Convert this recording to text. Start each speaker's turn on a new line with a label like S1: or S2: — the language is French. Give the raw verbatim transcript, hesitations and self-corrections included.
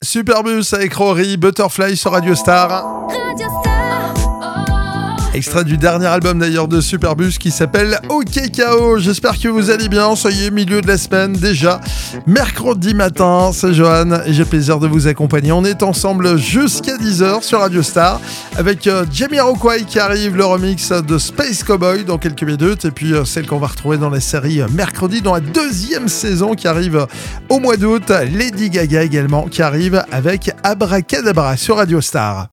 S1: Superbus avec Rory, Butterfly sur Radio Star.
S2: Radio Star.
S1: Extrait du dernier album d'ailleurs de Superbus qui s'appelle OK K O. J'espère que vous allez bien. Ça y est, milieu de la semaine déjà. Mercredi matin, c'est Johan et j'ai le plaisir de vous accompagner. On est ensemble jusqu'à dix heures sur Radio Star avec euh, Jamiroquai qui arrive, le remix de Space Cowboy dans quelques minutes. Et puis euh, celle qu'on va retrouver dans la série euh, mercredi dans la deuxième saison qui arrive euh, au mois d'août. Lady Gaga également qui arrive avec Abracadabra sur Radio Star.